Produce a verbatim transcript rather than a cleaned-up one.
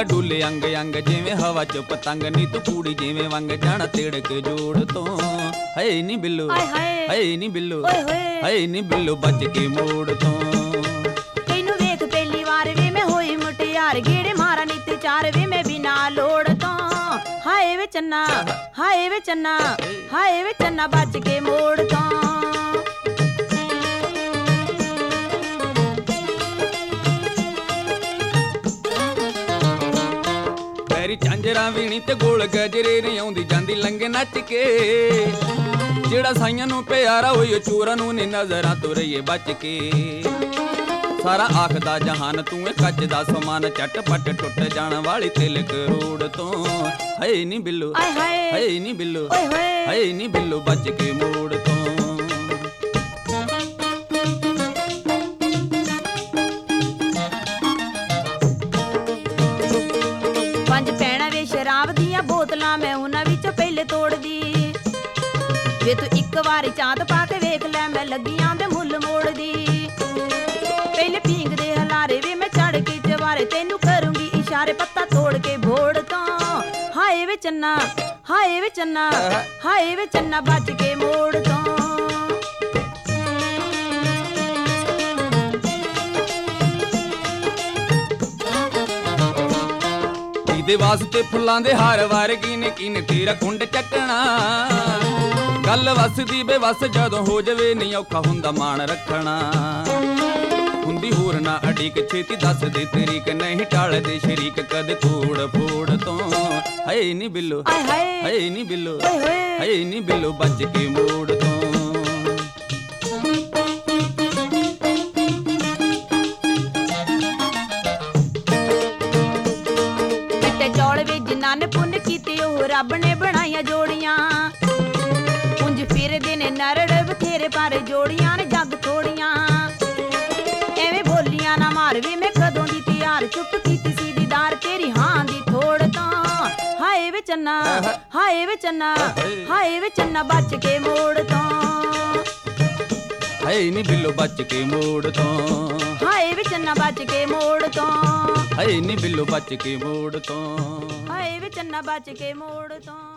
ਲੈ ਡੁੱਲੇ ਅੰਗ ਅੰਗ ਜਿਵੇਂ ਹਵਾ ਚ ਪਤੰਗ ਨੀ ਤੂੰ ਕੂੜੀ ਜਿਵੇਂ ਵੰਗ ਜਾਣਾ ਤਿੜਕ ਜੋੜ ਤੋਂ ਹਏ ਨੀ ਬਿੱਲੋ ਹਏ ਨੀ ਬਿੱਲੋ ਹਏ ਨੀ ਬਿੱਲੋ ਬਚ ਕੇ ਮੋੜ ਤੋਂ ਤੈਨੂੰ ਵੇਖ ਪਹਿਲੀ ਵਾਰ ਵੇ ਮੈਂ ਹੋਈ ਮੁਟਿਆਰ ਗੇੜੇ ਮਾਰਾ ਨਿੱਤ ਚਾਰ ਵੇ ਮੈਂ ਬਿਨਾ ਲੋੜ ਤੋਂ ਹਾਏ ਵੇ ਚੰਨਾ ਹਾਏ ਵੇ ਚੰਨਾ ਹਾਏ ਵੇ ਚੰਨਾ ਬਚ ਕੇ ਮੋੜ ਤੋਂ ਝਾਂਜਰਾਂ ਵੀਣੀ ਤੇ ਗੋਲ ਗਜਰੇ ਨੀ ਆਉਂਦੀ ਜਾਂਦੀ ਲੰਗੇ ਨੱਚ ਕੇ ਜਿਹੜਾ ਸਾਈਆਂ ਨੂੰ ਪਿਆਰਾ ਹੋਈ ਚੋਰਾਂ ਨੂੰ ਨੀ ਨਜ਼ਰਾਂ ਤੋਂ ਰਹੀਏ ਬਚ ਕੇ ਸਾਰਾ ਆਖਦਾ ਜਹਾਨ ਤੂੰ ਏ ਕੱਚ ਦਾ ਸਮਾਨ ਝਟ ਪਟ ਟੁੱਟ ਜਾਣ ਵਾਲੀ ਤਿਲ ਕਰੋੜ ਤੋਂ ਹਏ ਨੀ ਬਿੱਲੋ ਹਏ ਨੀ ਬਿੱਲੋ ਹਏ ਨੀ ਬਿੱਲੋ ਬਚ ਕੇ ਮੋੜ ਤੋਂ ਸ਼ਰਾਬ ਦੀਆਂ ਬੋਤਲਾਂ ਮੈਂ ਉਹਨਾਂ ਵਿੱਚੋਂ ਪਹਿਲੇ ਤੋੜਦੀ ਵੇ ਤੂੰ ਇੱਕ ਵਾਰੀ ਚਾਂਦ ਪਾ ਕੇ ਵੇਖ ਲੈ ਮੈਂ ਲੱਗੀਆਂ ਦੇ ਮੁੱਲ ਮੋੜਦੀ ਪਹਿਲੇ ਪੀਂਗ ਦੇ ਹਲਾਰੇ ਵੇ ਮੈਂ ਚੜ ਕੇ ਜਵਾਰੇ ਤੈਨੂੰ ਕਰੂੰਗੀ ਇਸ਼ਾਰੇ ਪੱਤਾ ਤੋੜ ਕੇ ਬੋੜ ਤੋਂ ਹਾਏ ਵੇ ਚੰਨਾ ਹਾਏ ਵੇ ਚੰਨਾ ਹਾਏ ਵੇ ਚੰਨਾ ਬਚ ਕੇ ਮੋੜ ਤੋਂ ਦੇ ਵਾਸਤੇ ਫੁੱਲਾਂ ਦੇ ਹਾਰ ਵਰਗੀ ਨੇ ਕਿਨੇ ਤੇਰਾ ਕੁੰਡ ਚੱਕਣਾ ਗੱਲ ਵਸਦੀ ਬੇਵਸ ਜਦੋਂ ਹੋ ਜਵੇ ਨਹੀਂ ਔਖਾ ਹੁੰਦਾ ਮਾਣ ਰੱਖਣਾ ਹੁੰਦੀ ਹੋਰ ਨਾ ਅੜੀਕ ਛੇਤੀ ਦੱਸ ਦੇ ਤਰੀਕ ਨਹੀਂ ਟਾਲਦੇ ਸ਼ਰੀਕ ਕਦੇ ਤੋੜ ਫੋੜ ਤੋਂ ਹਏ ਨੀ ਬਿੱਲੋ ਹਏ ਨੀ ਬਿੱਲੋ ਹਏ ਨੀ ਬਿੱਲੋ ਬਚ ਕੇ ਮੋੜ ਤੋਂ ਜਿਨ੍ਹਾਂ ਨੇ ਪੁੰਨ ਕੀਤੇ ਉਹ ਰੱਬ ਨੇ ਬਣਾਈਆਂ ਜੋੜੀਆਂ ਉਂਝ ਫਿਰਦੇ ਨੇ ਨਰੜ ਬਥੇਰੇ ਪਰ ਜੋੜੀਆਂ ਨੇ ਜੱਗ ਥੋੜੀਆਂ ਐਵੇਂ ਬੋਲੀਆਂ ਨਾ ਮਾਰ ਵੇ ਮੈਂ ਕਦੋਂ ਦੀ ਤਿਆਰ ਚੁੱਪ ਕੀਤੀ ਸੀ ਦੀਦਾਰ ਤੇਰੀ ਹਾਂ ਦੀ ਥੋੜ ਤੋਂ ਹਾਏ ਵੇ ਚੰਨਾ ਹਾਏ ਵੇ ਚੰਨਾ ਹਾਏ ਵੇ ਚੰਨਾ ਬਚ ਕੇ ਮੋੜ ਤੋਂ ਹਏ ਨੀ ਬਿੱਲੋ ਬਚ ਕੇ ਮੋੜ ਤੋਂ ਹਾਏ ਵੇ ਚੰਨਾ ਬਚ ਕੇ ਮੋੜ ਤੋਂ ਹਏ ਨੀ ਬਿੱਲੋ ਬਚ ਕੇ ਮੋੜ ਤੋਂ ਹਾਏ ਵੇ ਚੰਨਾ ਬਚ ਕੇ ਮੋੜ ਤੋਂ